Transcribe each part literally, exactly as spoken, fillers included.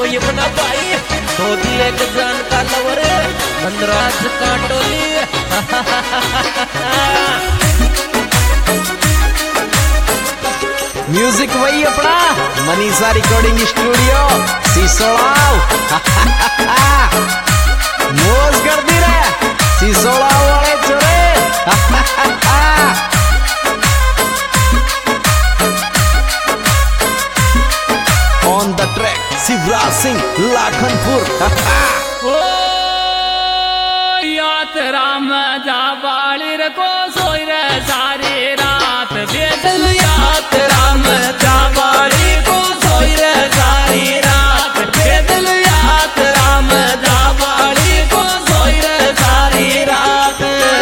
वही अपना भाई तो दिए जान का लवरे धनराज काटोली। म्यूजिक वही अपना मनीषा रिकॉर्डिंग स्टूडियो सिसोड़ाव। मौज कर दी रे सिसोड़ाव वाले चोरे। On the track Shivraj Singh Lakhanpur. ओ यात राम जा बाली रे को सोई रे सारी रात बेदल यात राम जा बाली को सोई रे सारी रात बेदल यात राम जा बाली को सोई रे सारी रात।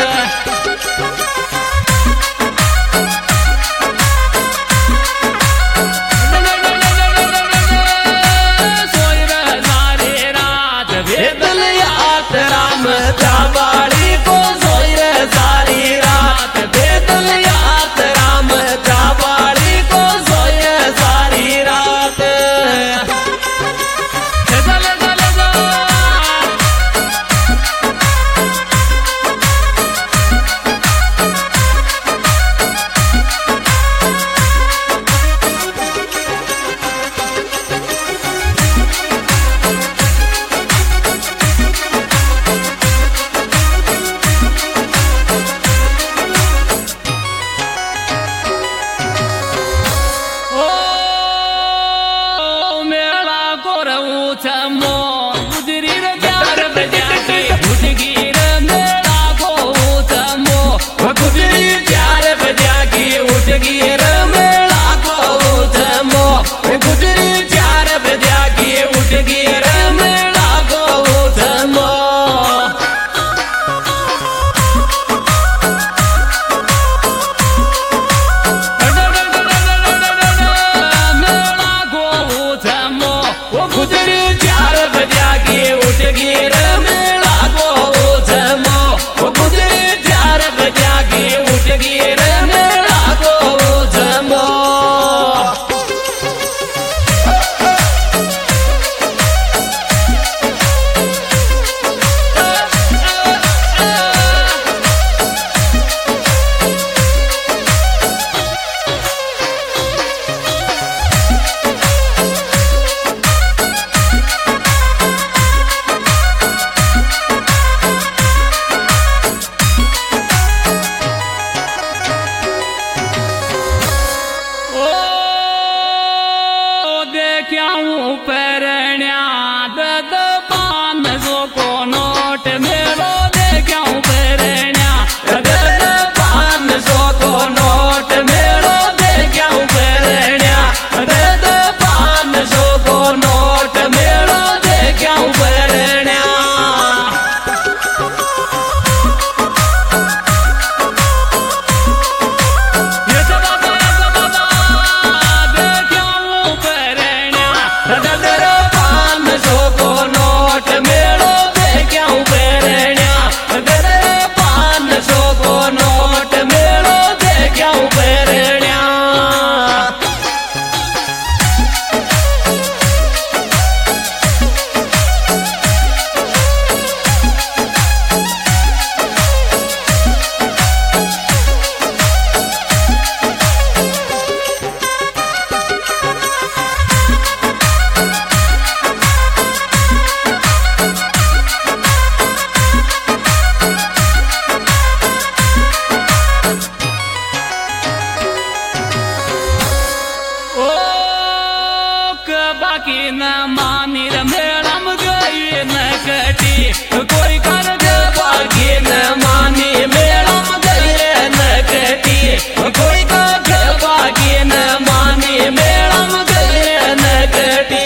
राम जाबाड़ी को सोई रे सारी रात बेदल यात राम जाबाड़ी को सोई रे सारी रात। चल चल जा मो गुजरी रे प्यार बजा के उठ गिर मेरा को चमो गुजरी प्यार बजा के उठ गिर मेरा को चमो गुजरी प्यार बजा के उठ गिर मेरा को चमो। मेरा को चमो गुजरी प्यार बजा के उठ गिर मेरा को चमो गुजरी प्यार बजा के उठ गिर मेरा को चमो। क्या हूँ परण्या दद पान जो को नोट मेरो दे क्या हूँ परण्या दद पान जो को नोट मेरो दे क्या हूँ परण्या दद पान जो को नोट मेरो दे क्या हूँ परण्या। बाकी न मानी मेड़म गई न कटी कोई कर दे बाकी न मानी मेड़म गई न कटी कोई कर बाकी न मानी मेड़म गई न कटी।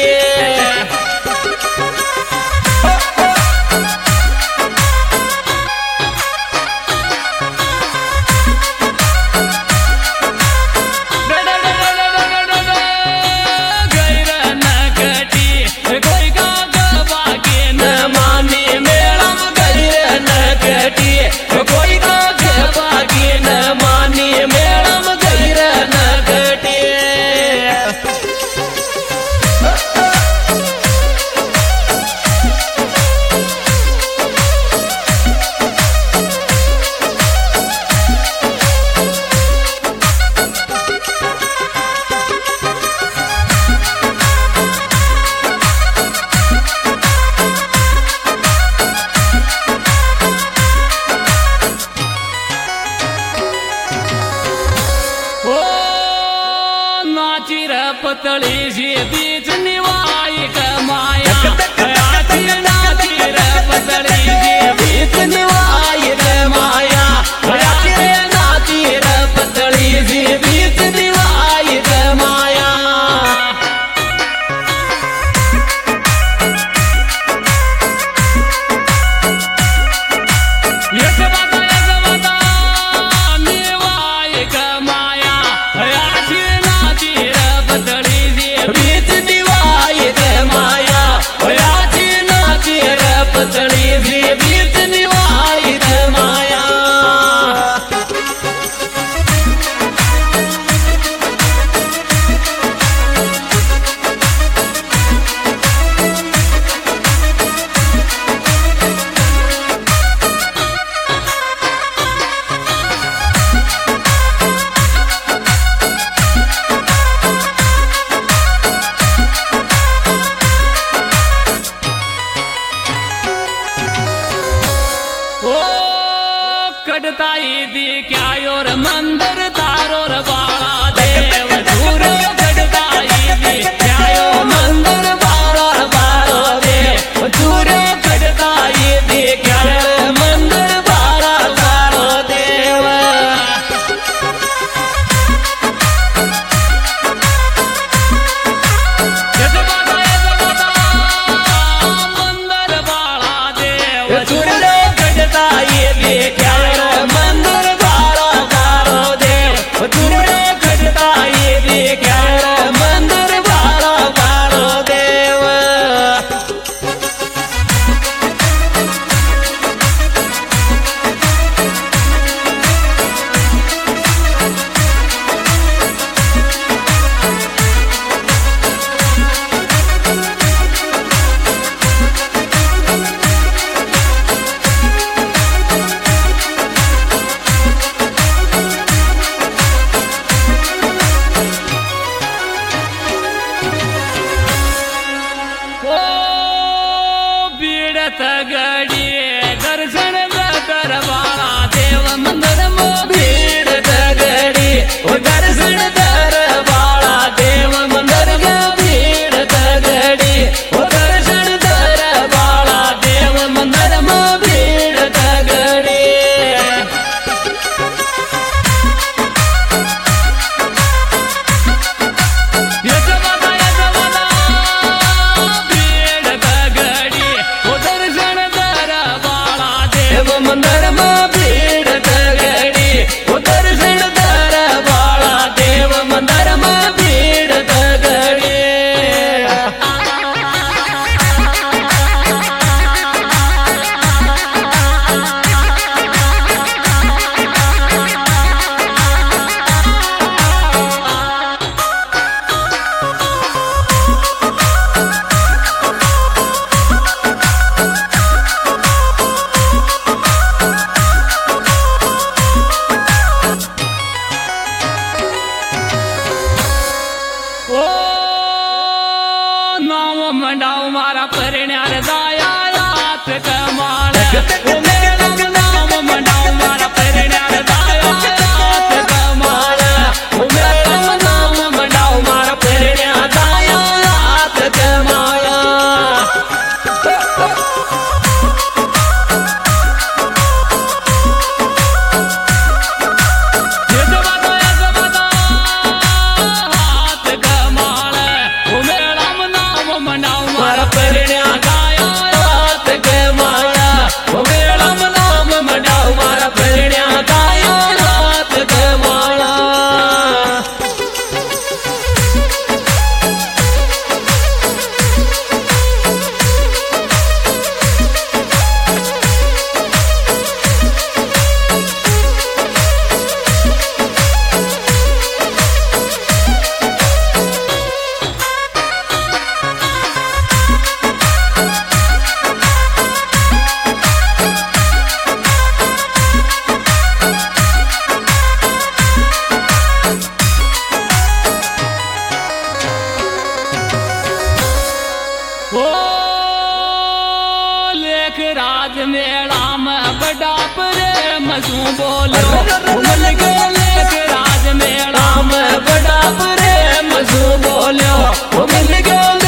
क्या योर मंदिर तारो रे बाला देव झूरो गड़दाई दी क्या यो मंदिर बारा बारो देव झूरो गड़दाई दी क्या यो मंदिर बारा बारो देव मंदिर बाला देव झूरो गड़दाई दी क्या यो मंदिर बारा बारो देव झूरो गड़दाई दी क्या यो मंदिर बारा बारो देव ओ बीड़त गड़ी दर्शन दरबारा देव मंदिर मो भीड़ गड़ी ओ दर्शन दरबारा देव मंदिर में भीड़ गड़ी ओ दर्शन दरबारा देव मंदिर में भीड़ गड़ी ये जमाना ये जमाना भीड़ गड़ी ओ दर्शन दरबारा देव मंदिर में भीड़ गड़ी ओ दर्शन दरबारा देव मंदिर में भीड़ गड़ी ओ नाम मंडाऊ मारा परिण्यार दाया रात कमाल ओ मेरा नाम मंडाऊ मारा परिण्यार दाया रात कमाल ओ मेरा नाम मंडाऊ मारा परिण्यार दाया रात कमाल ये जमाना ये जमाना हाथ कमाल ओ मेरा नाम मनाऊ मारा परिण्या गाया रात कमाल ओ मेरा नाम मनाऊ मारा परिण्या गाया रात कमाल ओ लेख राज मेला में बड़ा प्रेम सू बोलो मिल गयो लेख राज मेला में बड़ा प्रेम सू बोलो मिल गयो